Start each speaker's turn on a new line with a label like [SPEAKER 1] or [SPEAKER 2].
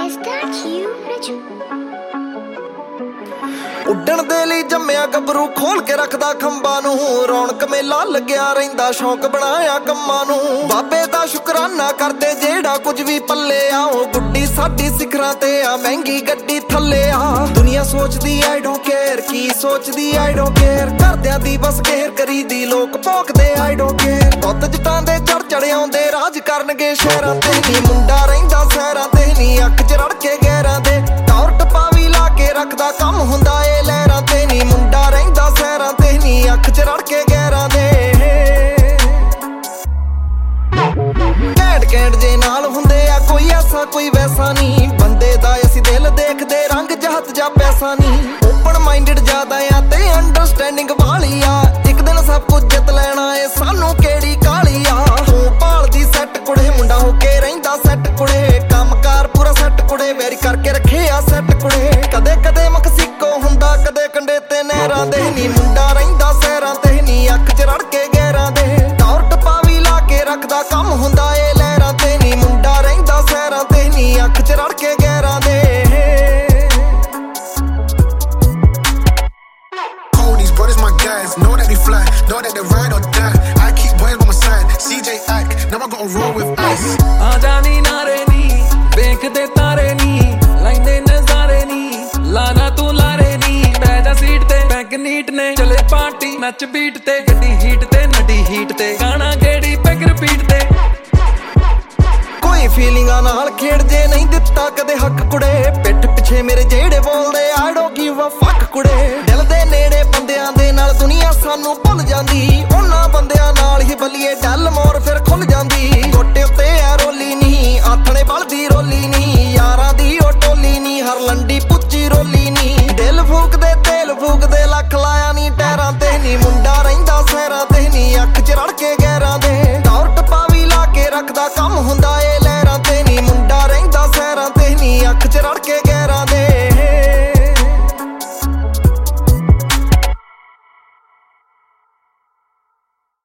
[SPEAKER 1] Is that you, Raju?
[SPEAKER 2] ਉੱਡਣ ਦੇ ਲਈ ਜੰਮਿਆ ਗੱਭਰੂ ਖੋਲ ਕੇ ਰੱਖਦਾ ਖੰਭਾਂ ਨੂੰ ਰੌਣਕ ਮੇਲਾ ਲੱਗਿਆ ਰਹਿੰਦਾ ਸ਼ੌਂਕ ਬਣਾਇਆ ਕੰਮਾਂ ਨੂੰ ਬਾਬੇ ਦਾ ਸ਼ੁਕਰਾਨਾ ਕਰਦੇ ਜਿਹੜਾ ਕੁਝ ਵੀ ਪੱਲੇ ਆ ਉਹ ਗੁੱਡੀ ਸਾਡੀ ਸਿਖਰਾਂ ਤੇ ਆ ਮਹਿੰਗੀ ਗੱਡੀ ਥੱਲੇ ਆ ਦੁਨੀਆ ਸੋਚਦੀ ਆਈ ਡੋਂਟ ਕੇਅਰ ਕੀ ਸੋਚਦੀ ਆਈ ਡੋਂਟ ਕੇਅਰ ਘਰਦਿਆਂ ਦੀ ਬਸ ਕੇਅਰ ਕਰੀਦੀ ਲੋਕ ਭੌਂਕਦੇ ਆਈ ਡੋਂਟ ਕੇਅਰ ਪੁੱਤ ਜਟਾਂ ਦੇ ਚੜ ਆਉਂਦੇ ਰਾਜ ਕਰਨਗੇ ਸ਼ਹਿਰਾਂ ਤੇ ਨੀ ਮੁੰਡਾ ਰਹਿੰਦਾ ਸਹਿਰਾਂ ਤੇ ਨੀ ਅੱਖ ਚ ਰੜ ਕੇ ਗਹਿਰਾਂ ਦੇ ਟੌਰ ਟਪਾ ਵੀ ਲਾ ਕੇ ਰੱਖਦਾ ਕੰਮ ਹੁੰਦਾ ਏ ਲਹਿਰਾਂ ਤੇ ਨੀ ਮੁੰਡਾ ਰਹਿੰਦਾ ਸਹਿਰਾਂ ਤੇ ਨੀ ਅੱਖ ਚ ਰੜ ਕੇ ਗਹਿਰਾਂ ਦੇ ਘੈਂਟ ਜੇ ਨਾਲ ਹੁੰਦੇ ਆ ਕੋਈ ਐਸਾ ਕੋਈ ਵੈਸਾ ਨਹੀਂ ਬੰਦੇ ਦਾ ਅਸੀਂ ਦਿਲ ਦੇਖਦੇ ਰੰਗ ਜਹਤ ਜਾਂ ਪੈਸਾ ਨਹੀਂ ਓਪਨ ਮਾਈਂਡਡ ਜ਼ਿਆਦਾ ਆ ਤੇ ਅੰਡਰਸਟੈਂਡਿੰਗ ਵਾਲੀ ਆ ਇੱਕ ਦਿਨ ਸਭ ਕੁਝ ਜਿੱਤ ਲੈਣਾ ਏ ਸਾਨੂੰ ਕਿਹੜੀ ਕਾਲੀ ਆ ਤੂੰ ਭਾਲਦੀ ਸੈੱਟ ਕੁੜੇ ਮੁੰਡਾ ਹੋ ਕੇ ਰਹਿੰਦਾ ਸੈੱਟ ਕੁੜੇ ਕੰਮਕਾਰ ਪੂਰਾ ਸੈੱਟ ਕੁੜੇ ਵੈਰੀ ਕਰਕੇ ਰੱਖੇ ਆ ਸੈੱਟ ਕੁੜੇ ਕਦੇ ਕਦੇ ਮਕਸੀਕੋ ਹੁੰਦਾ ਕਦੇ ਕੰਡੇ ਤੇ ਨਹਿਰਾਂ ਦੇ ਨੀ ਮੁੰਡਾ ਰਹਿੰਦਾ ਸਹਿਰਾਂ ਤੇ ਨੀ ਅੱਖ ਚ ਰੜ ਕੇ ਗਹਿਰਾਂ ਦੇ ਟੌਰ ਟਪਾ ਵੀ ਲਾ ਕੇ ਰੱਖਦਾ ਕੰਮ ਹੁੰਦਾ ਏ ਲਹਿਰਾਂ ਤੇ ਨੀ ਮੁੰਡਾ ਰਹਿੰਦਾ ਸਹਿਰਾਂ ਤੇ ਨੀ ਅੱਖ ਚ ਰੜ ਕੇ ਗਹਿਰਾਂ ਦੇ
[SPEAKER 3] Brothers my guys, know that they fly, know that they ride or die. I keep boys by my side, CJ Ack, now I gotta roll with ice.
[SPEAKER 4] जानी नारे नी, देखदे तारे नी, लाइंदे नजारे नी, लाना तू लारे नी, बैजा सीट ते, पैग नीट ने, चले पार्टी, नच बीट ते, गड्डी हीट ते, नडी हीट ते, गाना गेड़ी पैग रिपीट ते।
[SPEAKER 2] ਕੋਈ ਫੀਲਿੰਗਾਂ ਨਾਲ ਖੇਡ ਜੇ ਨਹੀਂ ਦਿੱਤਾ ਕਦੇ ਹੱਕ ਕੁੜੇ ਪਿੱਠ ਪਿੱਛੇ ਮੇਰੇ ਜਿਹੜੇ ਬੋਲਦੇ I don't give a fuck ਕੁੜੇ ਦਿਲ ਦੇ ਨੇੜੇ ਬੰਦਿਆਂ ਦੇ ਨਾਲ ਦੁਨੀਆ ਸਾਨੂੰ ਭੁੱਲ ਜਾਂਦੀ ਉਹਨਾਂ ਬੰਦਿਆਂ ਨਾਲ ਹੀ ਬੱਲੀਏ ਡੱਲ ਮੋਰ ਫਿਰ ਖੁੱਲ ਜਾਂਦੀ ਗੋਟੇ ਉੱਤੇ ਆ ਰੋਲੀ ਨਹੀਂ ਆਥਣੇ ਬਲਦੀ ਰੋਲੀ ਨਹੀਂ ਯਾਰਾਂ ਦੀ ਉਹ ਟੋਲੀ ਨਹੀਂ ਹਰ ਲੰਡੀ ਪੁੱਚੀ ਰੋਲੀ ਨਹੀਂ ਦਿਲ ਫੂਕਦੇ ਤੇਲ ਫੂਕਦੇ